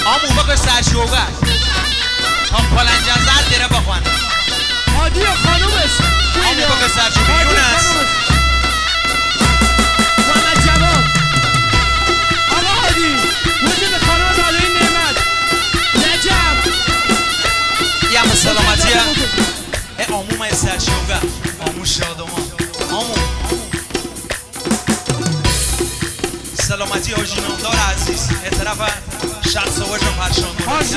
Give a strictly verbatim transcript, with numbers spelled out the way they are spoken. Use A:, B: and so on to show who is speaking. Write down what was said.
A: آمو بقی سرشوگه هم پلنجان زر دیره بخوان
B: عادی و خانومش
A: آمو بقی سرشوگه یونس
B: محمد جواد آقا عادی وجود خانوم دادوی نعمت نجم
A: یه سلامتیه ای آمو ما سرشوگه آمو شادمان آمو سلامتی حاجی نامدار عزیز اعتراف شخص و وجه پرشان